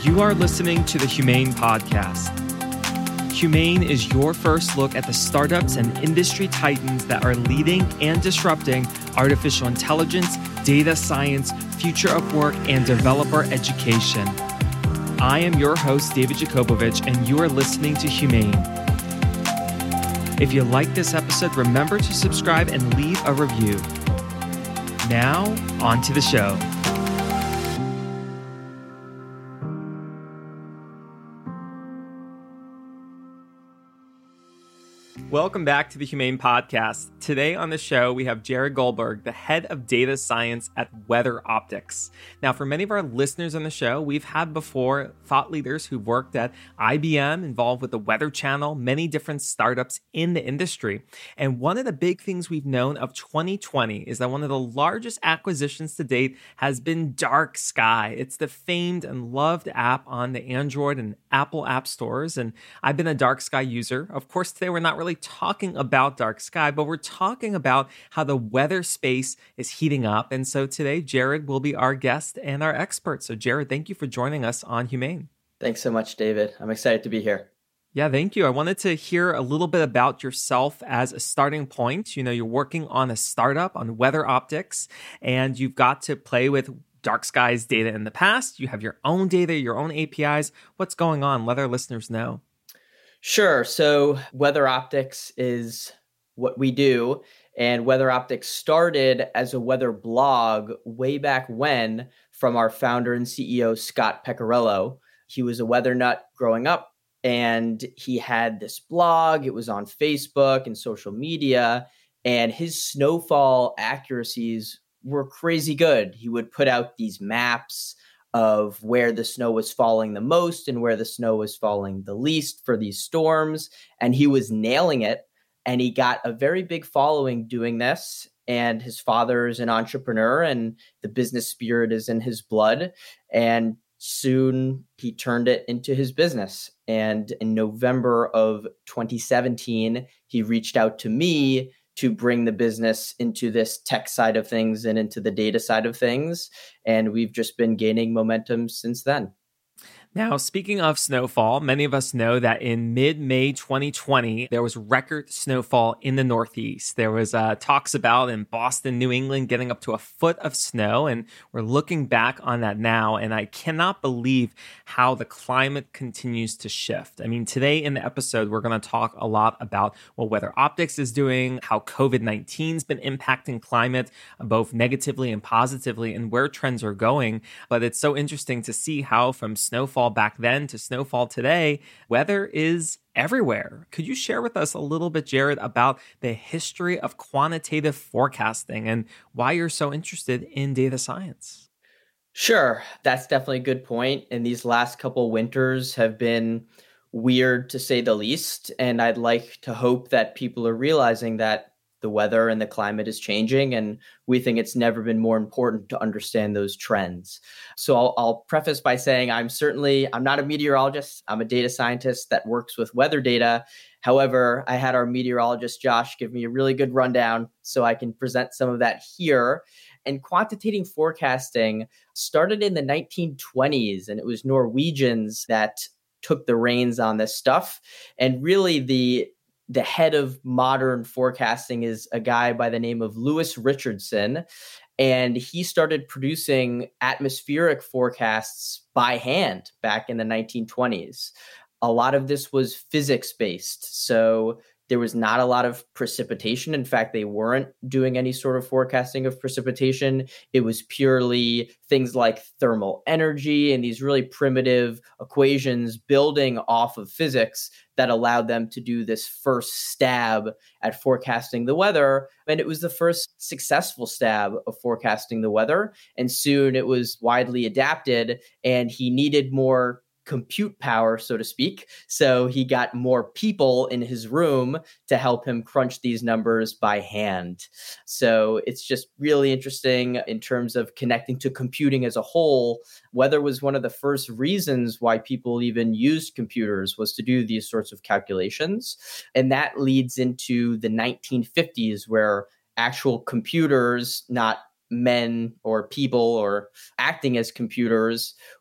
You are listening to the Humane Podcast. Humane is your first look at the startups and industry titans that are leading and disrupting artificial intelligence, data science, future of work, and developer education. I am your host, David Jakobovich, and you are listening to Humane. If you like this episode, remember to subscribe and leave a review. Now, on to the show. Welcome back to the Humane Podcast. Today on the show, we have Jared Goldberg, the head of data science at Weather Optics. Now, for many of our listeners on the show, we've had before thought leaders who've worked at IBM, involved with the Weather Channel, many different startups in the industry. And one of the big things we've known of 2020 is that one of the largest acquisitions to date has been Dark Sky. It's the famed and loved app on the Android and Apple app stores. And I've been a Dark Sky user. Of course, today we're not really talking about Dark Sky, but we're talking about how the weather space is heating up. And so today, Jared will be our guest and our expert. So Jared, thank you for joining us on Humane. Thanks so much, David. I'm excited to be here. Yeah, thank you. I wanted to hear a little bit about yourself as a starting point. You know, you're working on a startup on Weather Optics, and you've got to play with Dark Sky's data in the past. You have your own data, your own APIs. What's going on? Let our listeners know. Sure. So Weather Optics is what we do. And Weather Optics started as a weather blog way back when from our founder and CEO, Scott Pecorello. He was a weather nut growing up, and he had this blog. It was on Facebook and social media, and his snowfall accuracies were crazy good. He would put out these maps of where the snow was falling the most and where the snow was falling the least for these storms. And he was nailing it. And he got a very big following doing this. And his father is an entrepreneur, and the business spirit is in his blood. And soon he turned it into his business. And in November of 2017, he reached out to me to bring the business into this tech side of things and into the data side of things. And we've just been gaining momentum since then. Now, speaking of snowfall, many of us know that in mid-May 2020, there was record snowfall in the Northeast. There was talks about in Boston, New England, getting up to a foot of snow. And we're looking back on that now. And I cannot believe how the climate continues to shift. I mean, today in the episode, we're going to talk a lot about what Weather Optics is doing, how COVID-19 has been impacting climate, both negatively and positively, and where trends are going. But it's so interesting to see how from snowfall back then to snowfall today, weather is everywhere. Could you share with us a little bit, Jared, about the history of quantitative forecasting and why you're so interested in data science? Sure. That's definitely a good point. And these last couple winters have been weird, to say the least. And I'd like to hope that people are realizing that the weather and the climate is changing, and we think it's never been more important to understand those trends. So I'll preface by saying I'm not a meteorologist. I'm a data scientist that works with weather data. However, I had our meteorologist, Josh, give me a really good rundown so I can present some of that here. And quantitative forecasting started in the 1920s, and it was Norwegians that took the reins on this stuff. And really the head of modern forecasting is a guy by the name of Lewis Richardson. And he started producing atmospheric forecasts by hand back in the 1920s. A lot of this was physics-based. So there was not a lot of precipitation. In fact, they weren't doing any sort of forecasting of precipitation. It was purely things like thermal energy and these really primitive equations building off of physics that allowed them to do this first stab at forecasting the weather. And it was the first successful stab of forecasting the weather. And soon it was widely adapted, and he needed more compute power, so to speak. So he got more people in his room to help him crunch these numbers by hand. So it's just really interesting in terms of connecting to computing as a whole. Weather was one of the first reasons why people even used computers, was to do these sorts of calculations. And that leads into the 1950s, where actual computers, not men or people or acting as computers,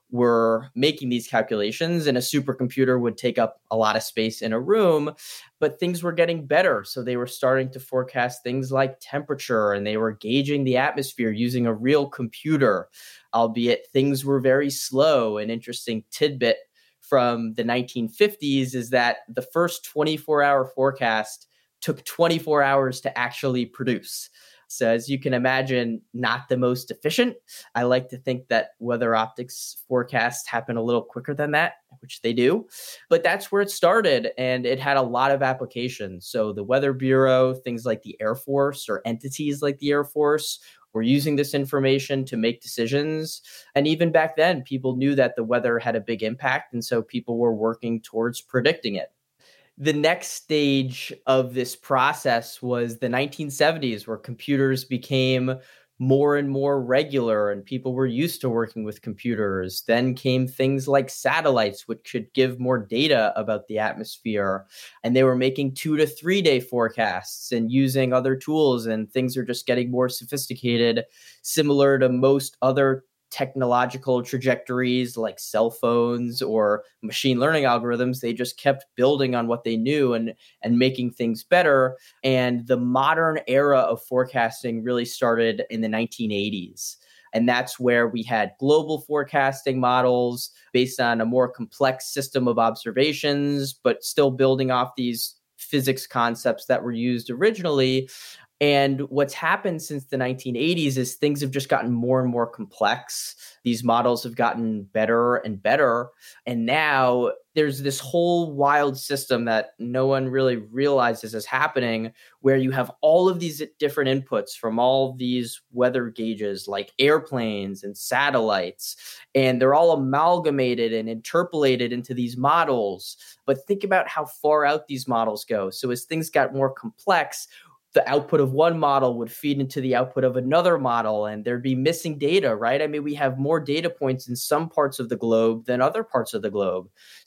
were making these calculations, and a supercomputer would take up a lot of space in a room, but things were getting better. So they were starting to forecast things like temperature, and they were gauging the atmosphere using a real computer, albeit things were very slow. An interesting tidbit from the 1950s is that the first 24-hour forecast took 24 hours to actually produce. So as you can imagine, not the most efficient. I like to think that weather optics forecasts happen a little quicker than that, which they do. But that's where it started, and it had a lot of applications. So the Weather Bureau, things like the Air Force or entities like the Air Force were using this information to make decisions. And even back then, people knew that the weather had a big impact, and so people were working towards predicting it. The next stage of this process was the 1970s, where computers became more and more regular and people were used to working with computers. Then came things like satellites, which could give more data about the atmosphere. And they were making 2 to 3 day forecasts and using other tools, and things are just getting more sophisticated, similar to most other technological trajectories like cell phones or machine learning algorithms. They just kept building on what they knew and making things better. And the modern era of forecasting really started in the 1980s. And that's where we had global forecasting models based on a more complex system of observations, but still building off these physics concepts that were used originally. And what's happened since the 1980s is things have just gotten more and more complex. These models have gotten better and better. And now there's this whole wild system that no one really realizes is happening, where you have all of these different inputs from all these weather gauges like airplanes and satellites, and they're all amalgamated and interpolated into these models. But think about how far out these models go. So as things got more complex, the output of one model would feed into the output of another model, and there'd be missing data, right? I mean, we have more data points in some parts of the globe than other parts of the globe.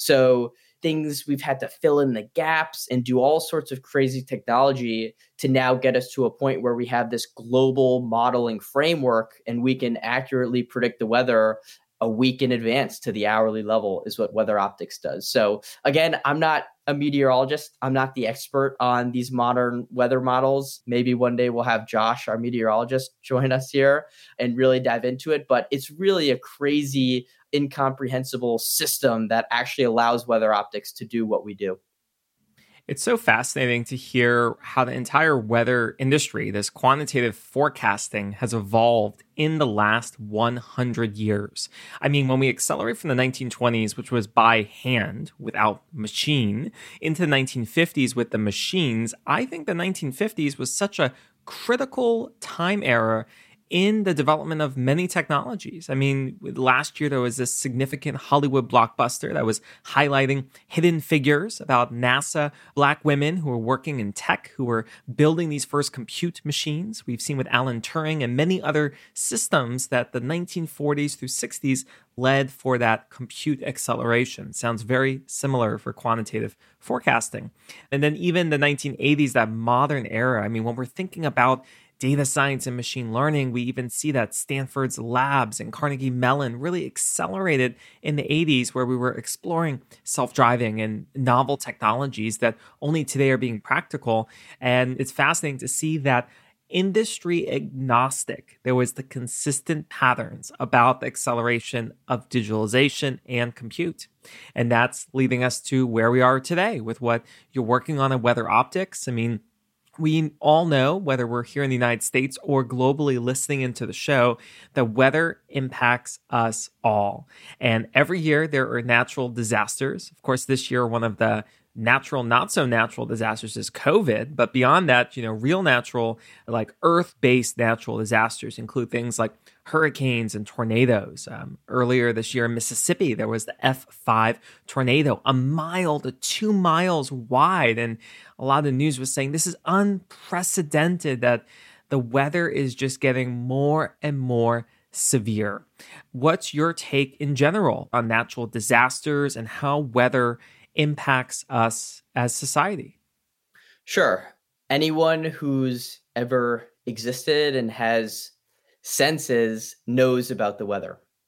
So we've had to fill in the gaps and do all sorts of crazy technology to now get us to a point where we have this global modeling framework and we can accurately predict the weather a week in advance to the hourly level, is what Weather Optics does. So again, I'm not a meteorologist. I'm not the expert on these modern weather models. Maybe one day we'll have Josh, our meteorologist, join us here and really dive into it. But it's really a crazy, incomprehensible system that actually allows Weather Optics to do what we do. It's so fascinating to hear how the entire weather industry, this quantitative forecasting, has evolved in the last 100 years. I mean, when we accelerate from the 1920s, which was by hand without machine, into the 1950s with the machines, I think the 1950s was such a critical time era in the development of many technologies. I mean, last year there was this significant Hollywood blockbuster that was highlighting hidden figures about NASA Black women who were working in tech, who were building these first compute machines. We've seen with Alan Turing and many other systems that the 1940s through 60s led for that compute acceleration. Sounds very similar for quantitative forecasting. And then even the 1980s, that modern era, I mean, when we're thinking about data science and machine learning, we even see that Stanford's labs and Carnegie Mellon really accelerated in the 80s, where we were exploring self-driving and novel technologies that only today are being practical. And it's fascinating to see that industry agnostic, there was the consistent patterns about the acceleration of digitalization and compute. And that's leading us to where we are today with what you're working on in Weather Optics. I mean, we all know, whether we're here in the United States or globally listening into the show, that weather impacts us all. And every year there are natural disasters. Of course, this year, one of the natural, not so natural disasters is COVID. But beyond that, real natural, like earth-based natural disasters include things like hurricanes and tornadoes. Earlier this year in Mississippi, there was the F5 tornado, 1 mile to 2 miles wide. And a lot of the news was saying this is unprecedented, that the weather is just getting more and more severe. What's your take in general on natural disasters and how weather impacts us as society? Sure. Anyone who's ever existed and has senses knows about the weather.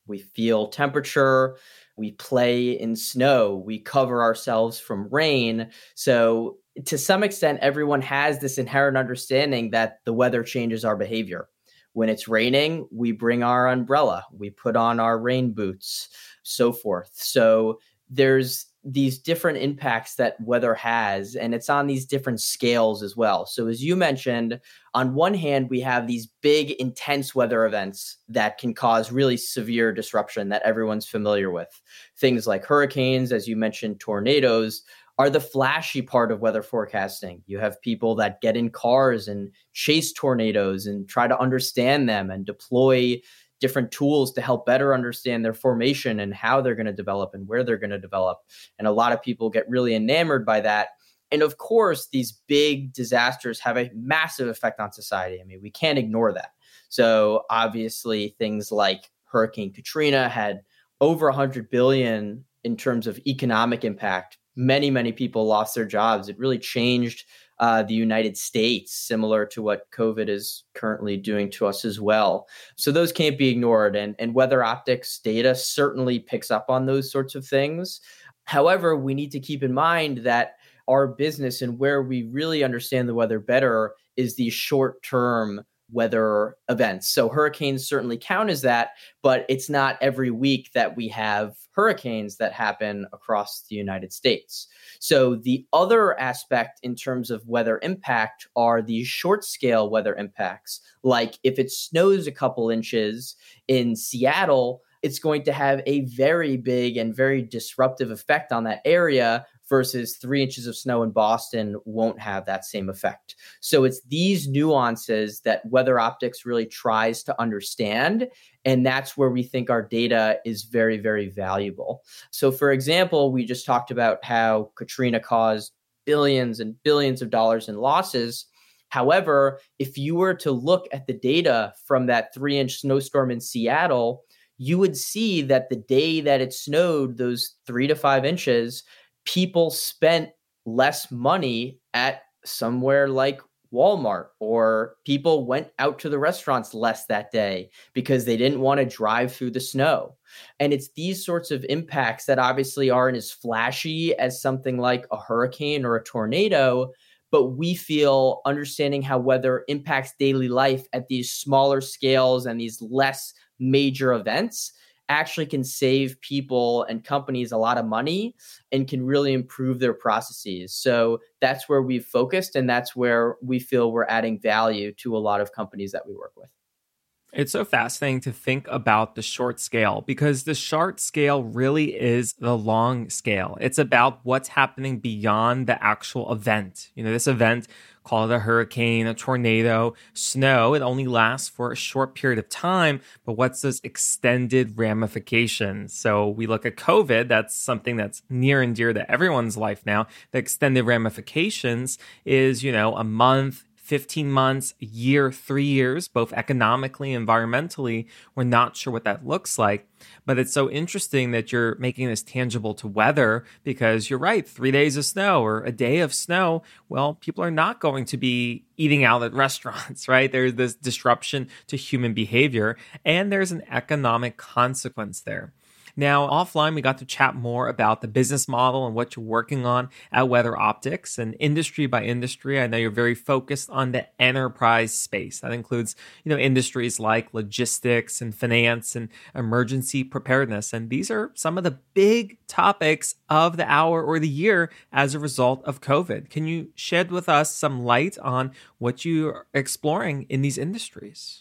We feel temperature, we play in snow, we cover ourselves from rain. So, to some extent, everyone has this inherent understanding that the weather changes our behavior. When it's raining, we bring our umbrella, we put on our rain boots, so forth. So, there's these different impacts that weather has, and it's on these different scales as well. So, as you mentioned, on one hand, we have these big, intense weather events that can cause really severe disruption that everyone's familiar with. Things like hurricanes, as you mentioned, tornadoes are the flashy part of weather forecasting. You have people that get in cars and chase tornadoes and try to understand them and deploy different tools to help better understand their formation and how they're going to develop and where they're going to develop. And a lot of people get really enamored by that. And of course, these big disasters have a massive effect on society. I mean, we can't ignore that. So obviously, things like Hurricane Katrina had over 100 billion in terms of economic impact. Many, many people lost their jobs. It really changed the United States, similar to what COVID is currently doing to us as well. So those can't be ignored. And Weather Optics data certainly picks up on those sorts of things. However, we need to keep in mind that our business and where we really understand the weather better is these short-term weather events. So hurricanes certainly count as that, but it's not every week that we have hurricanes that happen across the United States. So the other aspect in terms of weather impact are these short scale weather impacts. Like if it snows a couple inches in Seattle, it's going to have a very big and very disruptive effect on that area versus 3 inches of snow in Boston won't have that same effect. So it's these nuances that Weather Optics really tries to understand. And that's where we think our data is very, very valuable. So for example, we just talked about how Katrina caused billions and billions of dollars in losses. However, if you were to look at the data from that 3-inch snowstorm in Seattle, you would see that the day that it snowed, those 3 to 5 inches, people spent less money at somewhere like Walmart, or people went out to the restaurants less that day because they didn't want to drive through the snow. And it's these sorts of impacts that obviously aren't as flashy as something like a hurricane or a tornado, but we feel understanding how weather impacts daily life at these smaller scales and these less major events actually can save people and companies a lot of money and can really improve their processes. So that's where we've focused, and that's where we feel we're adding value to a lot of companies that we work with. It's so fascinating to think about the short scale, because the short scale really is the long scale. It's about what's happening beyond the actual event. This event, call it a hurricane, a tornado, snow, it only lasts for a short period of time, but what's those extended ramifications? So we look at COVID, that's something that's near and dear to everyone's life now. The extended ramifications is, a month, 15 months, a year, 3 years, both economically and environmentally. We're not sure what that looks like. But it's so interesting that you're making this tangible to weather, because you're right, 3 days of snow or a day of snow, well, people are not going to be eating out at restaurants, right? There's this disruption to human behavior, and there's an economic consequence there. Now, offline, we got to chat more about the business model and what you're working on at Weather Optics, and industry by industry. I know you're very focused on the enterprise space. That includes, industries like logistics and finance and emergency preparedness. And these are some of the big topics of the hour or the year as a result of COVID. Can you shed with us some light on what you're exploring in these industries?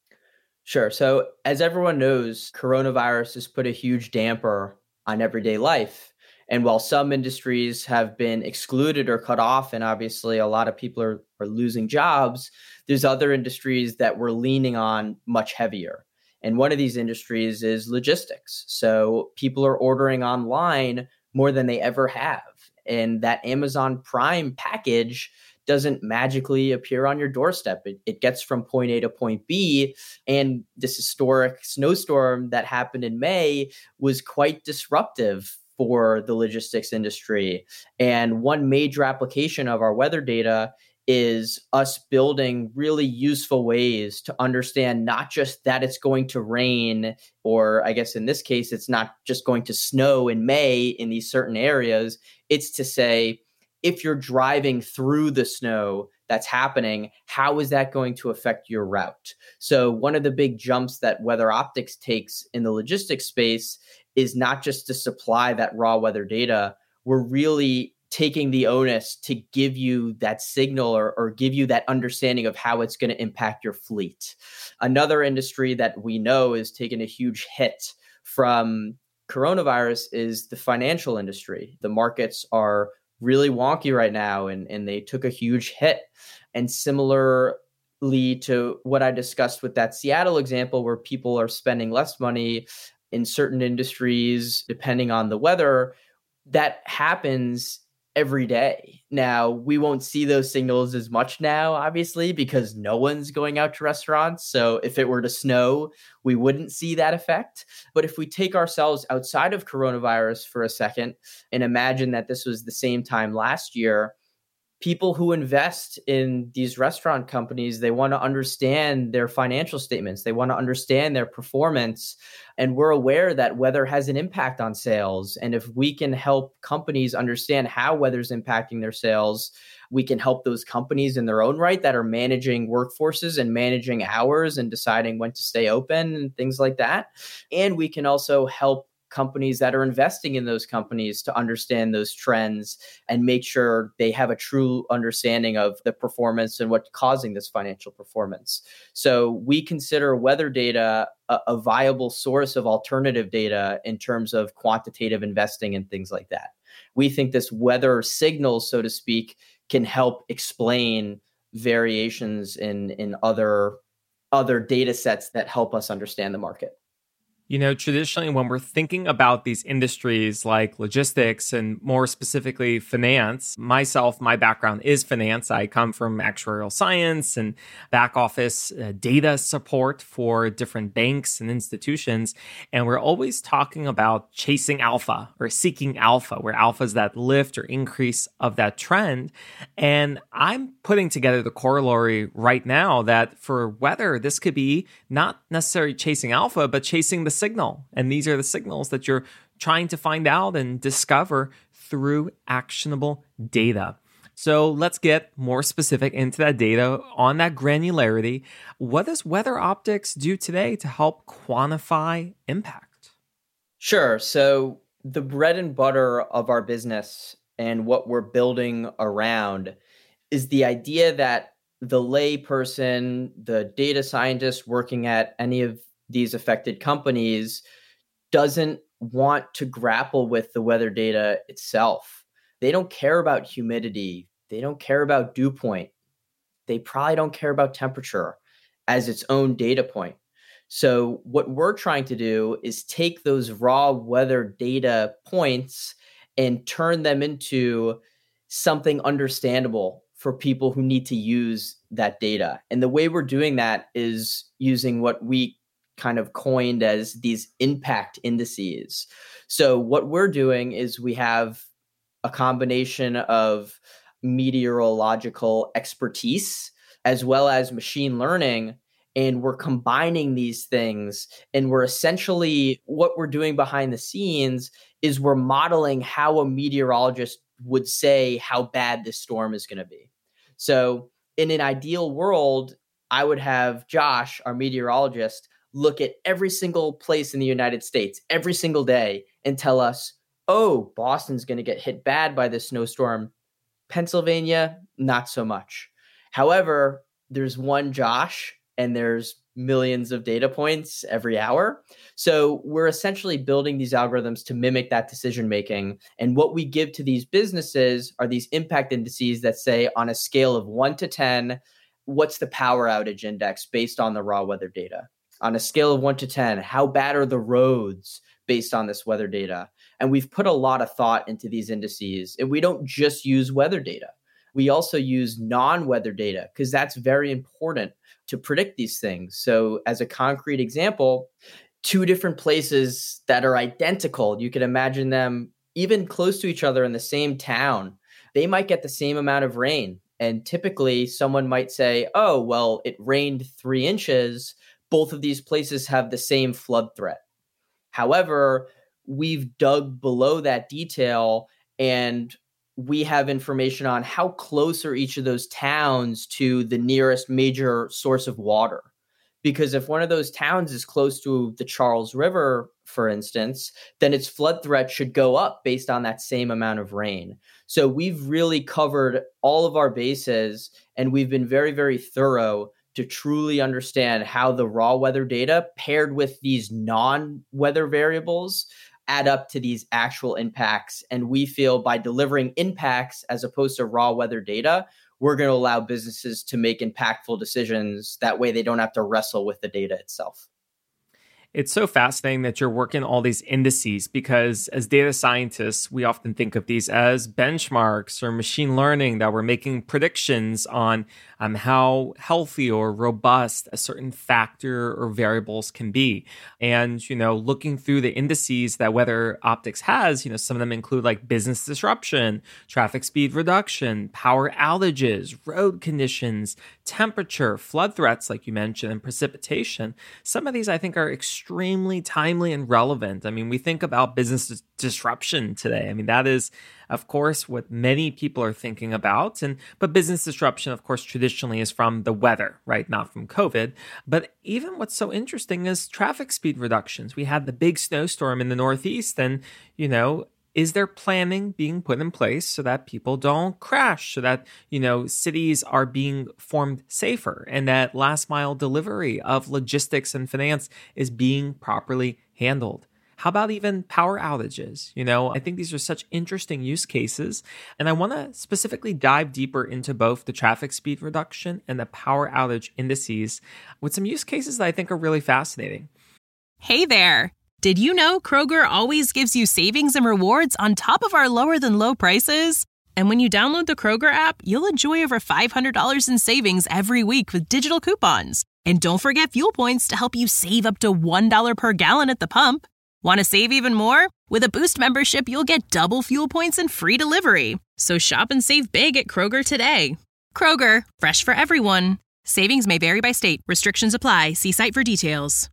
Sure. So as everyone knows, coronavirus has put a huge damper on everyday life. And while some industries have been excluded or cut off, and obviously a lot of people are losing jobs, there's other industries that we're leaning on much heavier. And one of these industries is logistics. So people are ordering online more than they ever have. And that Amazon Prime package doesn't magically appear on your doorstep. It gets from point A to point B. And this historic snowstorm that happened in May was quite disruptive for the logistics industry. And one major application of our weather data is us building really useful ways to understand not just that it's going to rain, or I guess in this case, it's not just going to snow in May in these certain areas. It's to say, if you're driving through the snow that's happening, how is that going to affect your route? So one of the big jumps that Weather Optics takes in the logistics space is not just to supply that raw weather data. We're really taking the onus to give you that signal or give you that understanding of how it's going to impact your fleet. Another industry that we know is taking a huge hit from coronavirus is the financial industry. The markets are really wonky right now, and they took a huge hit. And similarly to what I discussed with that Seattle example, where people are spending less money in certain industries, depending on the weather, that happens every day. Now, we won't see those signals as much now, obviously, because no one's going out to restaurants. So if it were to snow, we wouldn't see that effect. But if we take ourselves outside of coronavirus for a second and imagine that this was the same time last year, people who invest in these restaurant companies, they want to understand their financial statements. They want to understand their performance. And we're aware that weather has an impact on sales. And if we can help companies understand how weather's impacting their sales, we can help those companies in their own right that are managing workforces and managing hours and deciding when to stay open and things like that. And we can also help companies that are investing in those companies to understand those trends and make sure they have a true understanding of the performance and what's causing this financial performance. So we consider weather data a viable source of alternative data in terms of quantitative investing and things like that. We think this weather signal, so to speak, can help explain variations in other data sets that help us understand the market. You know, traditionally, when we're thinking about these industries like logistics and more specifically finance, my background is finance. I come from actuarial science and back office data support for different banks and institutions. And we're always talking about chasing alpha or seeking alpha, where alpha is that lift or increase of that trend. And I'm putting together the corollary right now that for weather, this could be not necessarily chasing alpha, but chasing the signal. And these are the signals that you're trying to find out and discover through actionable data. So let's get more specific into that data on that granularity. What does Weather Optics do today to help quantify impact? Sure. So the bread and butter of our business and what we're building around is the idea that the lay person, the data scientist working at any of these affected companies doesn't want to grapple with the weather data itself. They don't care about humidity. They don't care about dew point. They probably don't care about temperature as its own data point. So what we're trying to do is take those raw weather data points and turn them into something understandable for people who need to use that data. And the way we're doing that is using what we kind of coined as these impact indices. So what we're doing is we have a combination of meteorological expertise as well as machine learning, and we're combining these things, and we're essentially, what we're doing behind the scenes is we're modeling how a meteorologist would say how bad this storm is going to be. So in an ideal world, I would have Josh, our meteorologist, look at every single place in the United States every single day and tell us, oh, Boston's going to get hit bad by this snowstorm. Pennsylvania, not so much. However, there's one Josh and there's millions of data points every hour. So we're essentially building these algorithms to mimic that decision making. And what we give to these businesses are these impact indices that say on a scale of 1 to 10, what's the power outage index based on the raw weather data? On a scale of 1 to 10, how bad are the roads based on this weather data? And we've put a lot of thought into these indices. And we don't just use weather data. We also use non-weather data because that's very important to predict these things. So as a concrete example, two different places that are identical, you can imagine them even close to each other in the same town. They might get the same amount of rain, And typically someone might say, oh, well, it rained 3 inches. Both of these places have the same flood threat. However, we've dug below that detail and we have information on how close are each of those towns to the nearest major source of water. Because if one of those towns is close to the Charles River, for instance, then its flood threat should go up based on that same amount of rain. So we've really covered all of our bases, and we've been very, very thorough to truly understand how the raw weather data paired with these non-weather variables add up to these actual impacts. And we feel by delivering impacts as opposed to raw weather data, we're going to allow businesses to make impactful decisions. That way they don't have to wrestle with the data itself. It's so fascinating that you're working all these indices because as data scientists, we often think of these as benchmarks or machine learning that we're making predictions on how healthy or robust a certain factor or variables can be. And, looking through the indices that Weather Optics has, some of them include like business disruption, traffic speed reduction, power outages, road conditions, temperature, flood threats, like you mentioned, and precipitation. Some of these I think are extremely timely and relevant. I mean, we think about business disruption today. I mean, that is, of course, what many people are thinking about. But business disruption, of course, traditionally is from the weather, right? Not from COVID. But even what's so interesting is traffic speed reductions. We had the big snowstorm in the Northeast, and, is there planning being put in place so that people don't crash, so that, cities are being formed safer and that last mile delivery of logistics and finance is being properly handled? How about even power outages? I think these are such interesting use cases. And I want to specifically dive deeper into both the traffic speed reduction and the power outage indices with some use cases that I think are really fascinating. Hey there. Did you know Kroger always gives you savings and rewards on top of our lower than low prices? And when you download the Kroger app, you'll enjoy over $500 in savings every week with digital coupons. And don't forget fuel points to help you save up to $1 per gallon at the pump. Want to save even more? With a Boost membership, you'll get double fuel points and free delivery. So shop and save big at Kroger today. Kroger, fresh for everyone. Savings may vary by state. Restrictions apply. See site for details.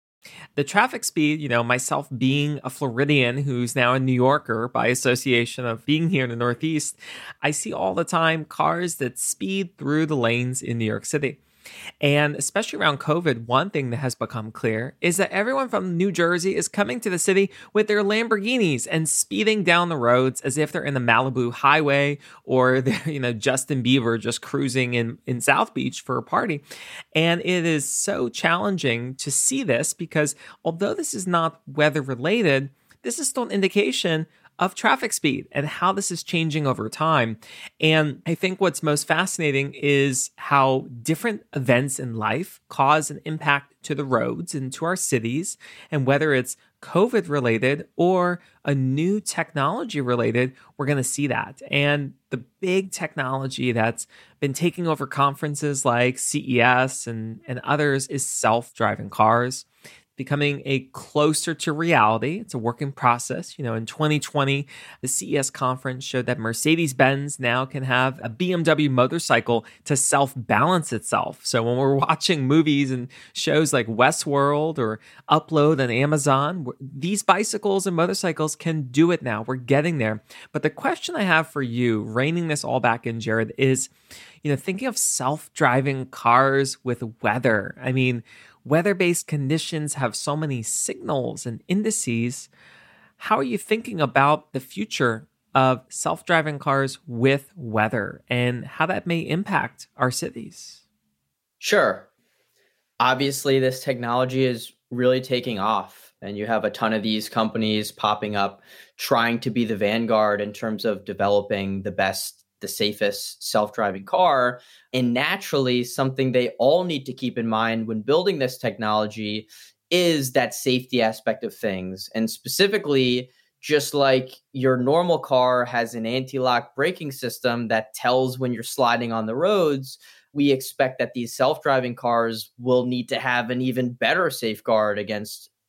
The traffic speed, myself being a Floridian who's now a New Yorker by association of being here in the Northeast, I see all the time cars that speed through the lanes in New York City. And especially around COVID, one thing that has become clear is that everyone from New Jersey is coming to the city with their Lamborghinis and speeding down the roads as if they're in the Malibu highway or they're, Justin Bieber just cruising in South Beach for a party. And it is so challenging to see this because although this is not weather related, this is still an indication of traffic speed and how this is changing over time. And I think what's most fascinating is how different events in life cause an impact to the roads and to our cities, and whether it's COVID related or a new technology related, we're going to see that. And the big technology that's been taking over conferences like CES and others is self-driving cars. Becoming a closer to reality. It's a working process. In 2020, the CES conference showed that Mercedes-Benz now can have a BMW motorcycle to self-balance itself. So when we're watching movies and shows like Westworld or Upload on Amazon, these bicycles and motorcycles can do it now. We're getting there. But the question I have for you, reining this all back in, Jared, is, thinking of self-driving cars with weather. I mean, weather-based conditions have so many signals and indices. How are you thinking about the future of self-driving cars with weather and how that may impact our cities? Sure. Obviously, this technology is really taking off, and you have a ton of these companies popping up trying to be the vanguard in terms of developing the best, the safest self-driving car. And naturally, something they all need to keep in mind when building this technology is that safety aspect of things. And specifically, just like your normal car has an anti-lock braking system that tells when you're sliding on the roads, we expect that these self-driving cars will need to have an even better safeguard against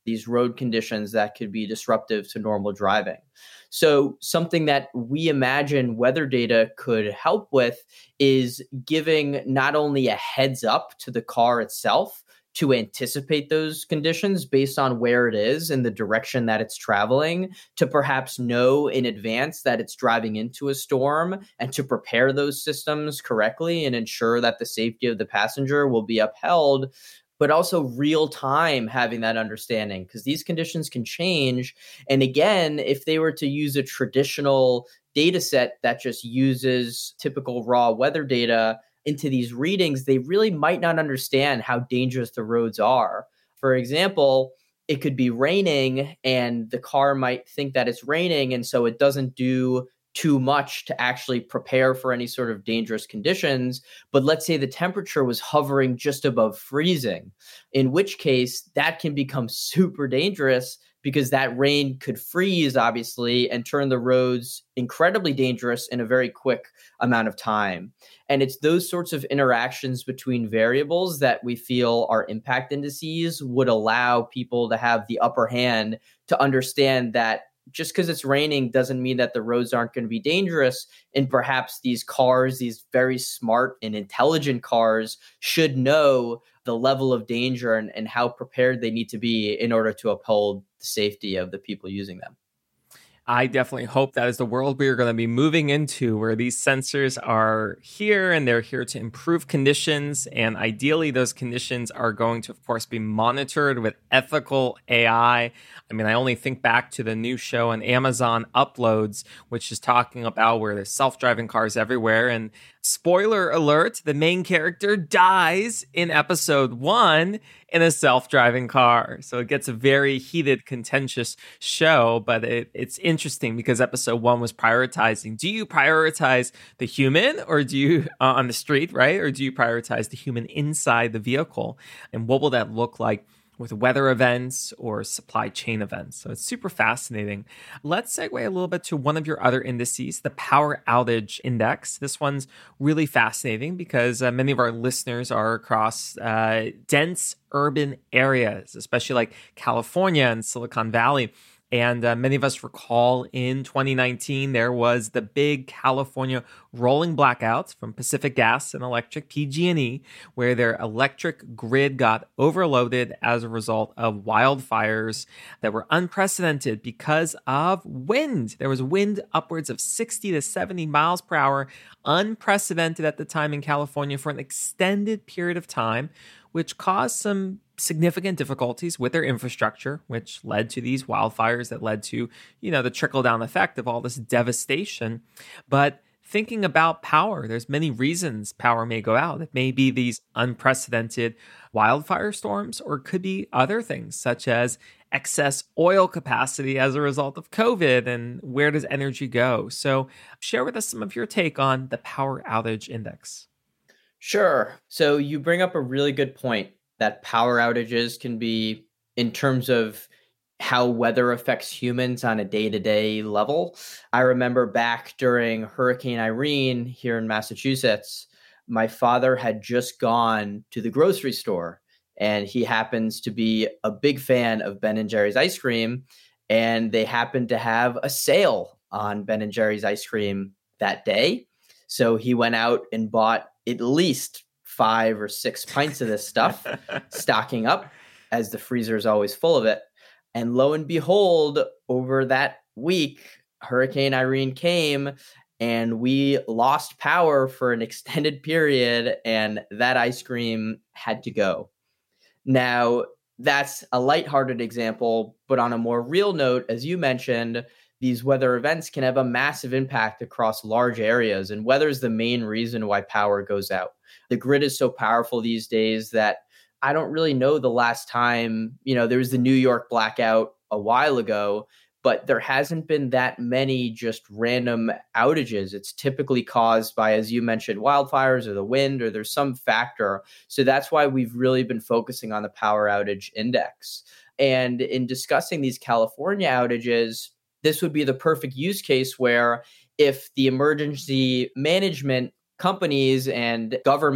these road conditions that could be disruptive to normal driving. So something that we imagine weather data could help with is giving not only a heads up to the car itself to anticipate those conditions based on where it is and the direction that it's traveling, to perhaps know in advance that it's driving into a storm and to prepare those systems correctly and ensure that the safety of the passenger will be upheld, but also real time having that understanding, because these conditions can change. And again, if they were to use a traditional data set that just uses typical raw weather data into these readings, they really might not understand how dangerous the roads are. For example, it could be raining and the car might think that it's raining, and so it doesn't do too much to actually prepare for any sort of dangerous conditions. But let's say the temperature was hovering just above freezing, in which case that can become super dangerous because that rain could freeze, obviously, and turn the roads incredibly dangerous in a very quick amount of time. And it's those sorts of interactions between variables that we feel our impact indices would allow people to have the upper hand to understand that just because it's raining doesn't mean that the roads aren't going to be dangerous. And perhaps these cars, these very smart and intelligent cars, should know the level of danger and how prepared they need to be in order to uphold the safety of the people using them. I definitely hope that is the world we are going to be moving into, where these sensors are here and they're here to improve conditions. And ideally, those conditions are going to, of course, be monitored with ethical AI. I mean, I only think back to the new show on Amazon, Uploads, which is talking about where there's self-driving cars everywhere. And spoiler alert, the main character dies in episode 1 in a self-driving car. So it gets a very heated, contentious show, but it's interesting because episode 1 was prioritizing, do you prioritize the human or do you on the street, right? Or do you prioritize the human inside the vehicle? And what will that look like with weather events or supply chain events? So it's super fascinating. Let's segue a little bit to one of your other indices, the Power Outage Index. This one's really fascinating because many of our listeners are across dense urban areas, especially like California and Silicon Valley. And many of us recall in 2019, there was the big California rolling blackouts from Pacific Gas and Electric, PG&E, where their electric grid got overloaded as a result of wildfires that were unprecedented because of wind. There was wind upwards of 60 to 70 miles per hour, unprecedented at the time in California for an extended period of time, which caused some significant difficulties with their infrastructure, which led to these wildfires that led to, the trickle-down effect of all this devastation. But thinking about power, there's many reasons power may go out. It may be these unprecedented wildfire storms, or it could be other things such as excess oil capacity as a result of COVID, and where does energy go? So share with us some of your take on the Power Outage Index. Sure. So you bring up a really good point that power outages can be, in terms of how weather affects humans on a day-to-day level. I remember back during Hurricane Irene here in Massachusetts, my father had just gone to the grocery store, and he happens to be a big fan of Ben & Jerry's ice cream, and they happened to have a sale on Ben & Jerry's ice cream that day. So he went out and bought at least 5 or 6 pints of this stuff, stocking up, as the freezer is always full of it. And lo and behold, over that week, Hurricane Irene came and we lost power for an extended period, and that ice cream had to go. Now, that's a lighthearted example, but on a more real note, as you mentioned, these weather events can have a massive impact across large areas, and weather is the main reason why power goes out. The grid is so powerful these days that I don't really know the last time, there was the New York blackout a while ago, but there hasn't been that many just random outages. It's typically caused by, as you mentioned, wildfires or the wind, or there's some factor. So that's why we've really been focusing on the Power Outage Index. And in discussing these California outages, this would be the perfect use case where if the emergency management companies and government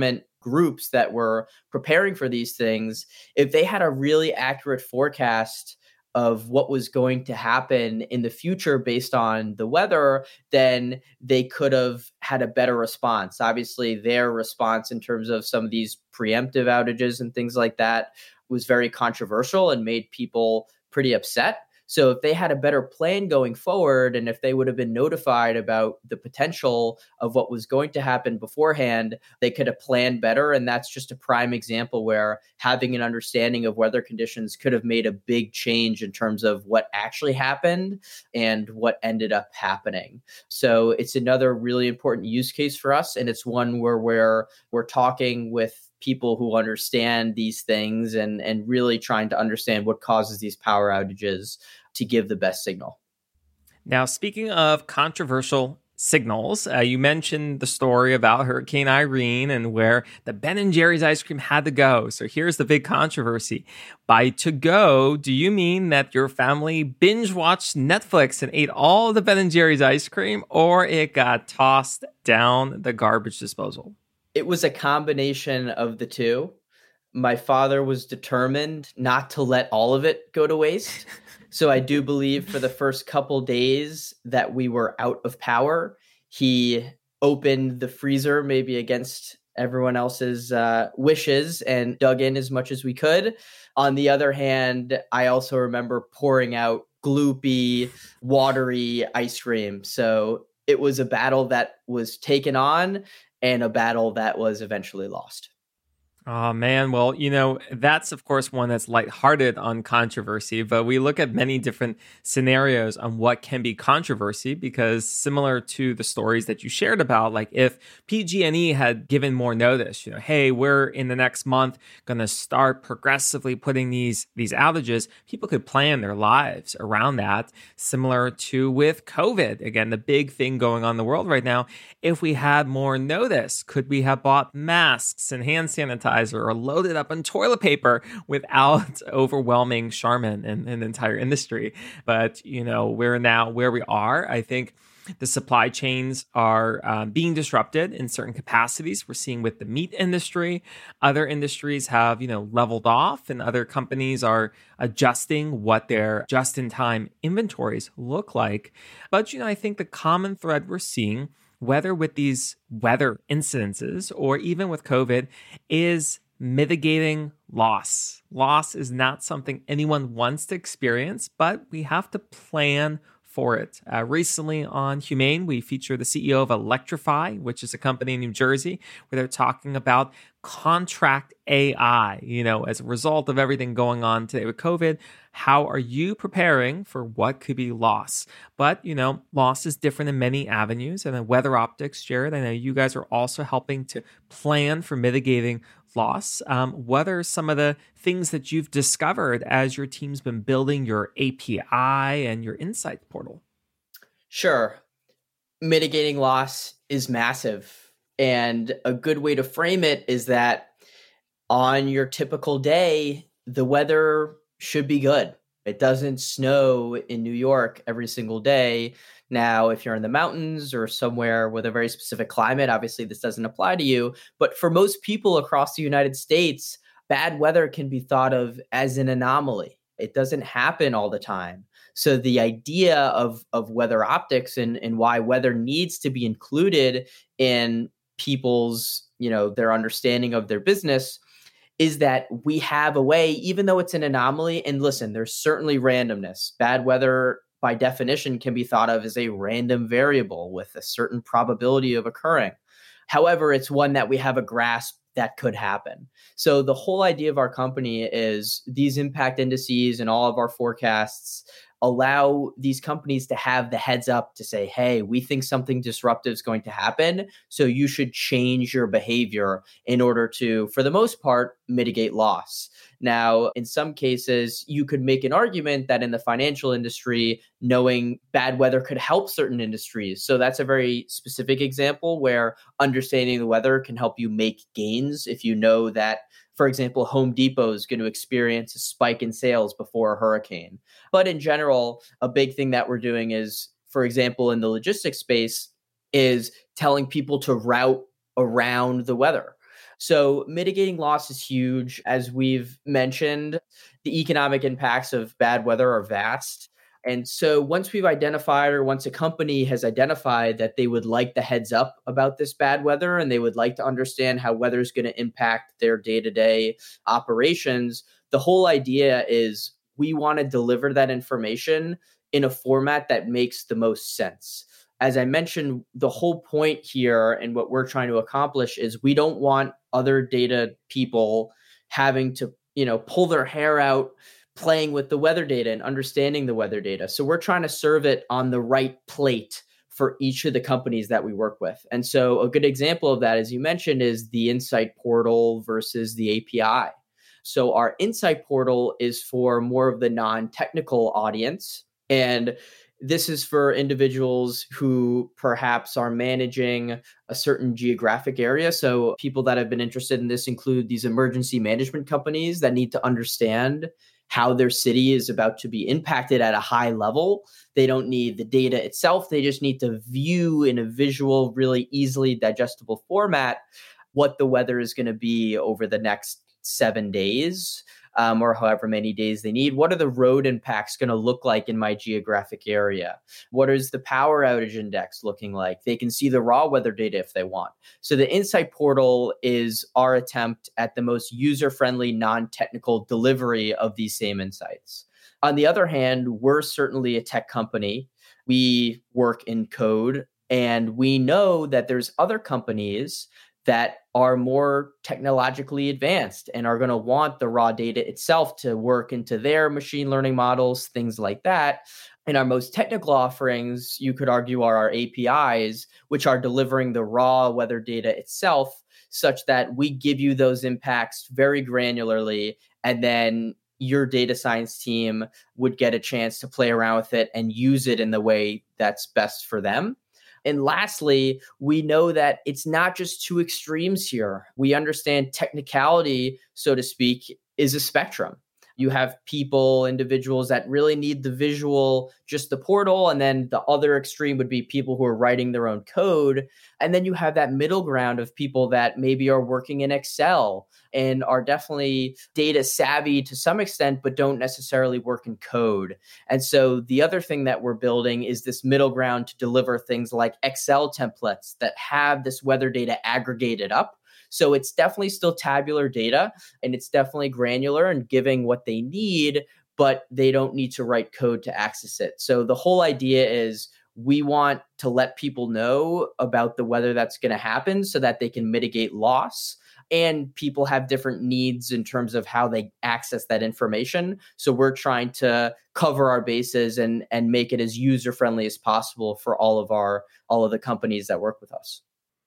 groups that were preparing for these things, if they had a really accurate forecast of what was going to happen in the future based on the weather, then they could have had a better response. Obviously, their response in terms of some of these preemptive outages and things like that was very controversial and made people pretty upset. So if they had a better plan going forward, and if they would have been notified about the potential of what was going to happen beforehand, they could have planned better. And that's just a prime example where having an understanding of weather conditions could have made a big change in terms of what actually happened and what ended up happening. So it's another really important use case for us. And it's one where we're talking with people who understand these things and really trying to understand what causes these power outages to give the best signal. Now, speaking of controversial signals, you mentioned the story about Hurricane Irene and where the Ben & Jerry's ice cream had to go. So here's the big controversy. By to go, do you mean that your family binge watched Netflix and ate all the Ben & Jerry's ice cream, or it got tossed down the garbage disposal? It was a combination of the two. My father was determined not to let all of it go to waste. So I do believe for the first couple days that we were out of power, he opened the freezer, maybe against everyone else's wishes, and dug in as much as we could. On the other hand, I also remember pouring out gloopy, watery ice cream. So it was a battle that was taken on, and a battle that was eventually lost. Oh, man. Well, that's, of course, one that's lighthearted on controversy, but we look at many different scenarios on what can be controversy, because similar to the stories that you shared about, like if PG&E had given more notice, hey, we're in the next month going to start progressively putting these outages, people could plan their lives around that. Similar to with COVID, again, the big thing going on in the world right now. If we had more notice, could we have bought masks and hand sanitizer or loaded up on toilet paper without overwhelming Charmin and the entire industry? But, we're now where we are. I think the supply chains are being disrupted in certain capacities. We're seeing with the meat industry. Other industries have, leveled off, and other companies are adjusting what their just-in-time inventories look like. But, I think the common thread we're seeing, whether with these weather incidences or even with COVID, is mitigating loss. Loss is not something anyone wants to experience, but we have to plan for it. Recently on Humane, we featured the CEO of Electrify, which is a company in New Jersey, where they're talking about contract AI. As a result of everything going on today with COVID, how are you preparing for what could be loss? But, loss is different in many avenues. And then Weather Optics, Jared, I know you guys are also helping to plan for mitigating loss. What are some of the things that you've discovered as your team's been building your API and your insights portal? Sure. Mitigating loss is massive. And a good way to frame it is that on your typical day, the weather should be good. It doesn't snow in New York every single day. Now, if you're in the mountains or somewhere with a very specific climate, obviously this doesn't apply to you. But for most people across the United States, bad weather can be thought of as an anomaly. It doesn't happen all the time. So the idea of Weather Optics and why weather needs to be included in people's, their understanding of their business is that we have a way, even though it's an anomaly, and listen, there's certainly randomness. Bad weather, by definition, can be thought of as a random variable with a certain probability of occurring. However, it's one that we have a grasp that could happen. So the whole idea of our company is these impact indices and all of our forecasts allow these companies to have the heads up to say, hey, we think something disruptive is going to happen, so you should change your behavior in order to, for the most part, mitigate loss. Now, in some cases, you could make an argument that in the financial industry, knowing bad weather could help certain industries. So that's a very specific example where understanding the weather can help you make gains if you know that, for example, Home Depot is going to experience a spike in sales before a hurricane. But in general, a big thing that we're doing is, for example, in the logistics space, is telling people to route around the weather. So mitigating loss is huge. As we've mentioned, the economic impacts of bad weather are vast. And so once we've identified, or once a company has identified that they would like the heads up about this bad weather and they would like to understand how weather is going to impact their day-to-day operations, the whole idea is we want to deliver that information in a format that makes the most sense. As I mentioned, the whole point here and what we're trying to accomplish is we don't want other data people having to, pull their hair out playing with the weather data and understanding the weather data. So we're trying to serve it on the right plate for each of the companies that we work with. And so a good example of that, as you mentioned, is the Insight Portal versus the API. So our Insight Portal is for more of the non-technical audience. And this is for individuals who perhaps are managing a certain geographic area. So people that have been interested in this include these emergency management companies that need to understand how their city is about to be impacted at a high level. They don't need the data itself. They just need to view in a visual, really easily digestible format what the weather is going to be over the next 7 days. Or however many days they need. What are the road impacts going to look like in my geographic area? What is the power outage index looking like? They can see the raw weather data if they want. So the Insight Portal is our attempt at the most user-friendly, non-technical delivery of these same insights. On the other hand, we're certainly a tech company. We work in code, and we know that there's other companies that are more technologically advanced and are going to want the raw data itself to work into their machine learning models, things like that. And our most technical offerings, you could argue, are our APIs, which are delivering the raw weather data itself, such that we give you those impacts very granularly, and then your data science team would get a chance to play around with it and use it in the way that's best for them. And lastly, we know that it's not just two extremes here. We understand technicality, so to speak, is a spectrum. You have individuals that really need the visual, just the portal. And then the other extreme would be people who are writing their own code. And then you have that middle ground of people that maybe are working in Excel and are definitely data savvy to some extent, but don't necessarily work in code. And so the other thing that we're building is this middle ground to deliver things like Excel templates that have this weather data aggregated up. So it's definitely still tabular data, and it's definitely granular and giving what they need, but they don't need to write code to access it. So the whole idea is we want to let people know about the weather that's going to happen so that they can mitigate loss. And people have different needs in terms of how they access that information. So we're trying to cover our bases and make it as user-friendly as possible for all of the companies that work with us.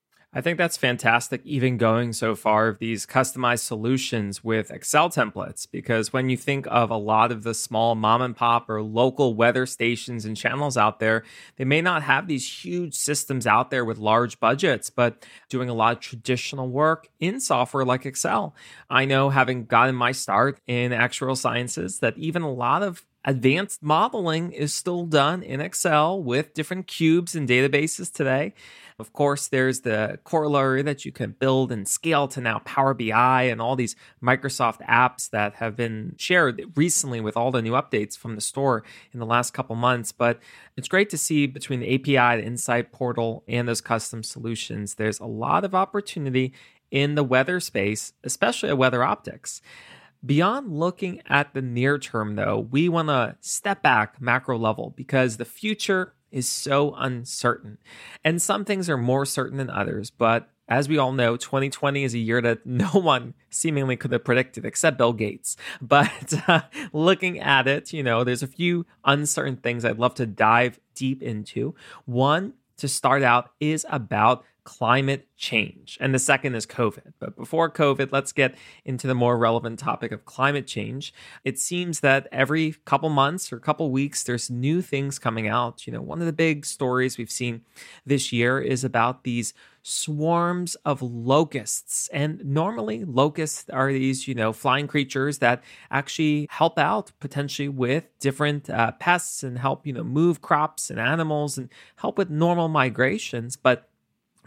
I think that's fantastic, even going so far of these customized solutions with Excel templates, because when you think of a lot of the small mom and pop or local weather stations and channels out there, they may not have these huge systems out there with large budgets, but doing a lot of traditional work in software like Excel. I know, having gotten my start in actuarial sciences, that even a lot of advanced modeling is still done in Excel with different cubes and databases today. Of course, there's the corollary that you can build and scale to now Power BI and all these Microsoft apps that have been shared recently with all the new updates from the store in the last couple months. But it's great to see between the API, the Insight Portal, and those custom solutions, there's a lot of opportunity in the weather space, especially at Weather Optics. Beyond looking at the near term, though, we want to step back macro level because the future is so uncertain. And some things are more certain than others. But as we all know, 2020 is a year that no one seemingly could have predicted except Bill Gates. But looking at it, there's a few uncertain things I'd love to dive deep into. One, to start out, is about climate change. And the second is COVID. But before COVID, let's get into the more relevant topic of climate change. It seems that every couple months or couple weeks, there's new things coming out. One of the big stories we've seen this year is about these swarms of locusts. And normally locusts are these, flying creatures that actually help out potentially with different pests and help, move crops and animals and help with normal migrations. But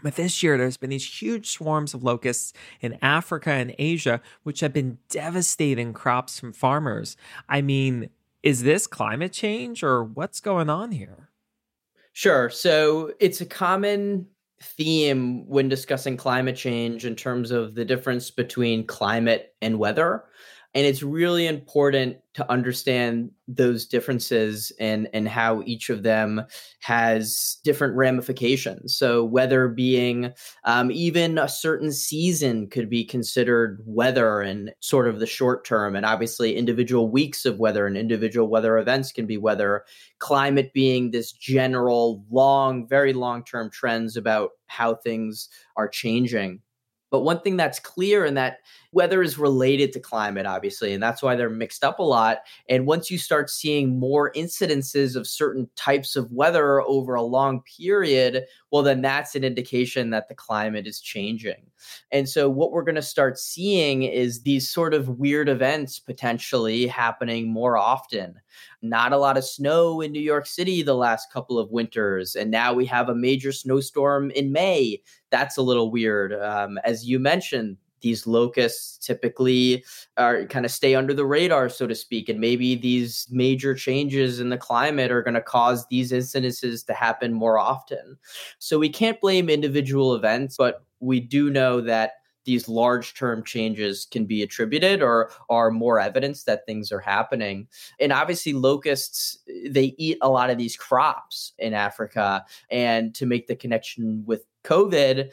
But this year, there's been these huge swarms of locusts in Africa and Asia, which have been devastating crops from farmers. I mean, is this climate change or what's going on here? Sure. So it's a common theme when discussing climate change in terms of the difference between climate and weather. And it's really important to understand those differences and how each of them has different ramifications. So weather being even a certain season could be considered weather in sort of the short term. And obviously individual weeks of weather and individual weather events can be weather. Climate being this general long, very long-term trends about how things are changing. But one thing that's clear in that weather is related to climate, obviously, and that's why they're mixed up a lot. And once you start seeing more incidences of certain types of weather over a long period, well, then that's an indication that the climate is changing. And so what we're going to start seeing is these sort of weird events potentially happening more often. Not a lot of snow in New York City the last couple of winters, and now we have a major snowstorm in May. That's a little weird. As you mentioned, these locusts typically are kind of stay under the radar, so to speak. And maybe these major changes in the climate are going to cause these incidences to happen more often. So we can't blame individual events, but we do know that these large term changes can be attributed or are more evidence that things are happening. And obviously locusts, they eat a lot of these crops in Africa. And to make the connection with COVID,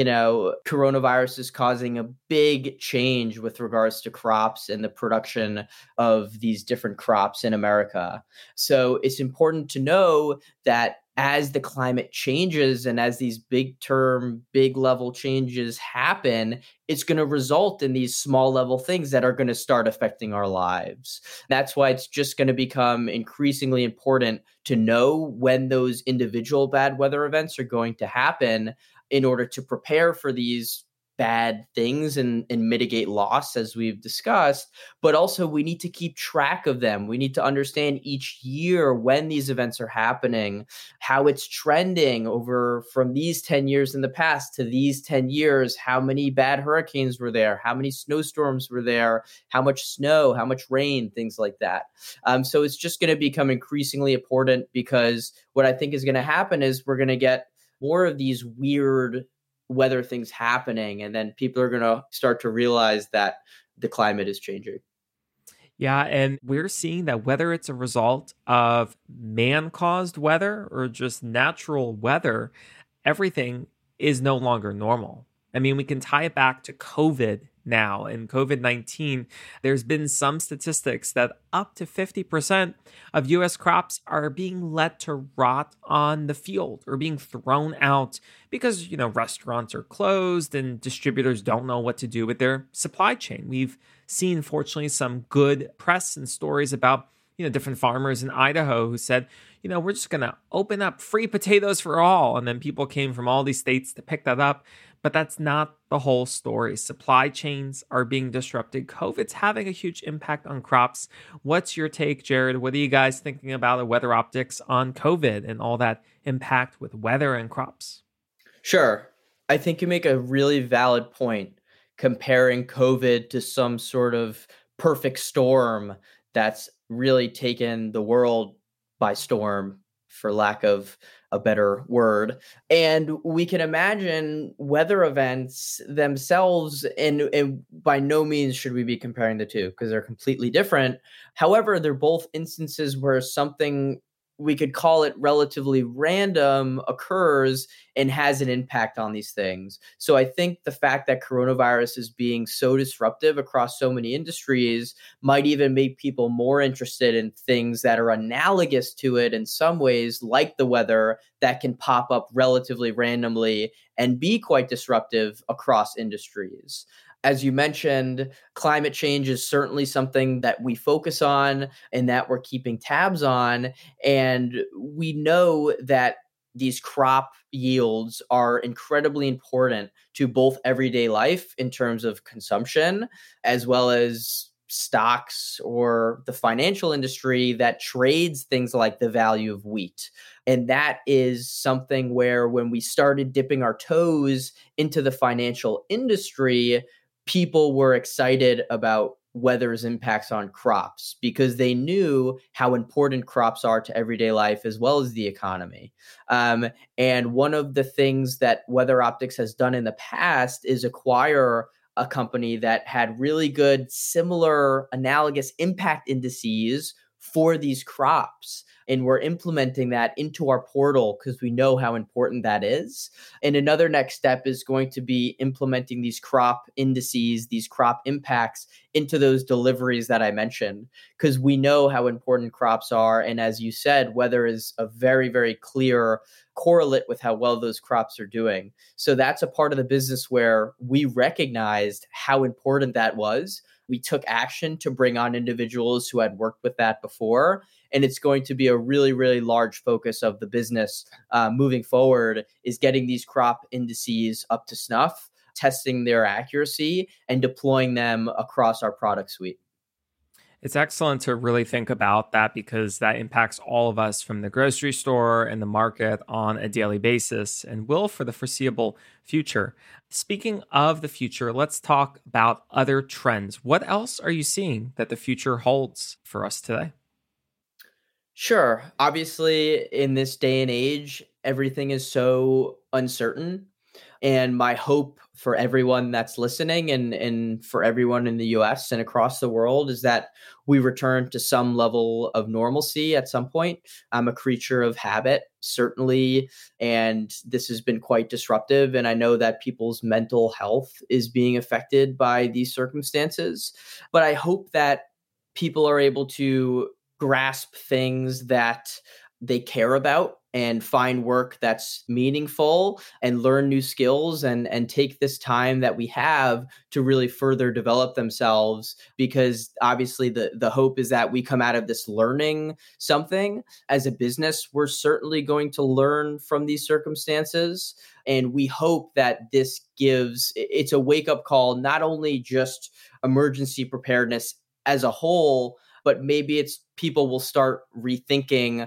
coronavirus is causing a big change with regards to crops and the production of these different crops in America. So it's important to know that as the climate changes and as these big level changes happen, it's going to result in these small level things that are going to start affecting our lives. That's why it's just going to become increasingly important to know when those individual bad weather events are going to happen in order to prepare for these bad things and mitigate loss, as we've discussed. But also we need to keep track of them. We need to understand each year when these events are happening, how it's trending over from these 10 years in the past to these 10 years, how many bad hurricanes were there, how many snowstorms were there, how much snow, how much rain, things like that. So it's just going to become increasingly important, because what I think is going to happen is we're going to get more of these weird weather things happening, and then people are going to start to realize that the climate is changing. Yeah, and we're seeing that whether it's a result of man-caused weather or just natural weather, everything is no longer normal. I mean, we can tie it back to COVID now and COVID-19. There's been some statistics that up to 50% of U.S. crops are being let to rot on the field or being thrown out because, restaurants are closed and distributors don't know what to do with their supply chain. We've seen, fortunately, some good press and stories about different farmers in Idaho who said, we're just going to open up free potatoes for all. And then people came from all these states to pick that up. But that's not the whole story. Supply chains are being disrupted. COVID's having a huge impact on crops. What's your take, Jared? What are you guys thinking about the weather optics on COVID and all that impact with weather and crops? Sure. I think you make a really valid point comparing COVID to some sort of perfect storm that's really taken the world by storm, for lack of a better word. And we can imagine weather events themselves, and by no means should we be comparing the two because they're completely different. However, they're both instances where something, we could call it relatively random, occurs and has an impact on these things. So I think the fact that coronavirus is being so disruptive across so many industries might even make people more interested in things that are analogous to it in some ways, like the weather, that can pop up relatively randomly and be quite disruptive across industries. As you mentioned, climate change is certainly something that we focus on and that we're keeping tabs on. And we know that these crop yields are incredibly important to both everyday life in terms of consumption, as well as stocks or the financial industry that trades things like the value of wheat. And that is something where when we started dipping our toes into the financial industry, people were excited about weather's impacts on crops because they knew how important crops are to everyday life as well as the economy. And one of the things that Weather Optics has done in the past is acquire a company that had really good, similar, analogous impact indices for these crops. And we're implementing that into our portal because we know how important that is. And another next step is going to be implementing these crop indices, these crop impacts into those deliveries that I mentioned, because we know how important crops are. And as you said, weather is a very, very clear correlate with how well those crops are doing. So that's a part of the business where we recognized how important that was. We took action to bring on individuals who had worked with that before. And it's going to be a really, really large focus of the business moving forward is getting these crop indices up to snuff, testing their accuracy, and deploying them across our product suite. It's excellent to really think about that because that impacts all of us from the grocery store and the market on a daily basis and will for the foreseeable future. Speaking of the future, let's talk about other trends. What else are you seeing that the future holds for us today? Sure. Obviously, in this day and age, everything is so uncertain. And my hope for everyone that's listening and for everyone in the US and across the world is that we return to some level of normalcy at some point. I'm a creature of habit, certainly, and this has been quite disruptive. And I know that people's mental health is being affected by these circumstances. But I hope that people are able to grasp things that they care about and find work that's meaningful and learn new skills and take this time that we have to really further develop themselves, because obviously the hope is that we come out of this learning something. As a business, we're certainly going to learn from these circumstances. And we hope that this it's a wake-up call, not only just emergency preparedness as a whole, but maybe it's people will start rethinking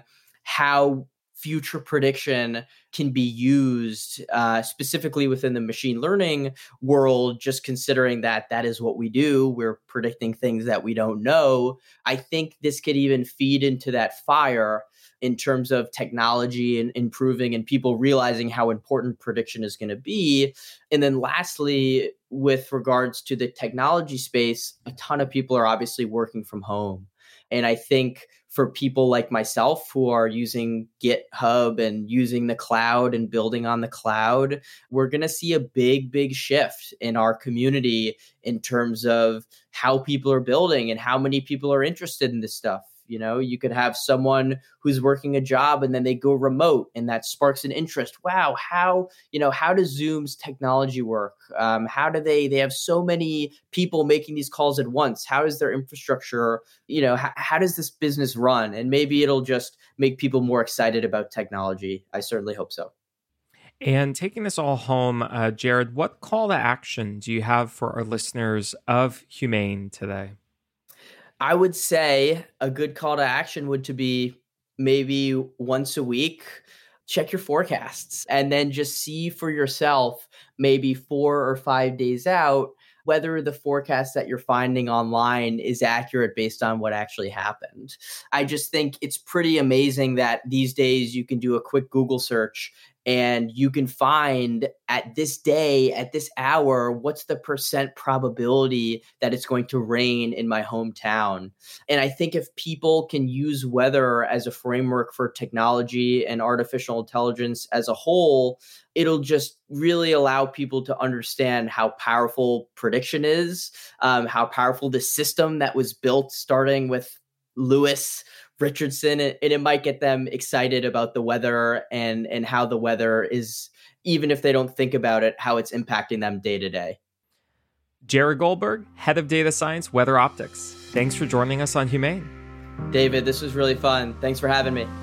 how future prediction can be used specifically within the machine learning world, just considering that that is what we do. We're predicting things that we don't know. I think this could even feed into that fire in terms of technology and improving and people realizing how important prediction is going to be. And then lastly, with regards to the technology space, a ton of people are obviously working from home. And I think for people like myself who are using GitHub and using the cloud and building on the cloud, we're going to see a big, big shift in our community in terms of how people are building and how many people are interested in this stuff. You know, you could have someone who's working a job and then they go remote and that sparks an interest. Wow, how does Zoom's technology work? How do they have so many people making these calls at once? How is their infrastructure? How does this business run? And maybe it'll just make people more excited about technology. I certainly hope so. And taking this all home, Jared, what call to action do you have for our listeners of Humane today? I would say a good call to action would to be maybe once a week, check your forecasts and then just see for yourself, maybe 4 or 5 days out, whether the forecast that you're finding online is accurate based on what actually happened. I just think it's pretty amazing that these days you can do a quick Google search and you can find at this day, at this hour, what's the % probability that it's going to rain in my hometown. And I think if people can use weather as a framework for technology and artificial intelligence as a whole, it'll just really allow people to understand how powerful prediction is, how powerful the system that was built starting with Lewis Richardson, and it might get them excited about the weather and how the weather is, even if they don't think about it, how it's impacting them day to day. Jared Goldberg, Head of Data Science, Weather Optics. Thanks for joining us on Humane. David, this was really fun. Thanks for having me.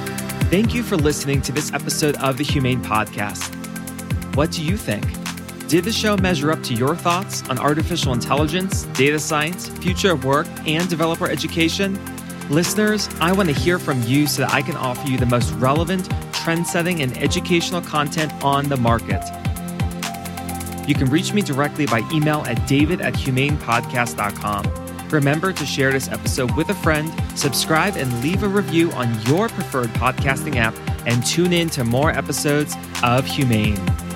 Thank you for listening to this episode of the Humane Podcast. What do you think? Did the show measure up to your thoughts on artificial intelligence, data science, future of work, and developer education? Listeners, I want to hear from you so that I can offer you the most relevant, trend-setting, and educational content on the market. You can reach me directly by email at david@humanepodcast.com. Remember to share this episode with a friend, subscribe, and leave a review on your preferred podcasting app, and tune in to more episodes of Humane.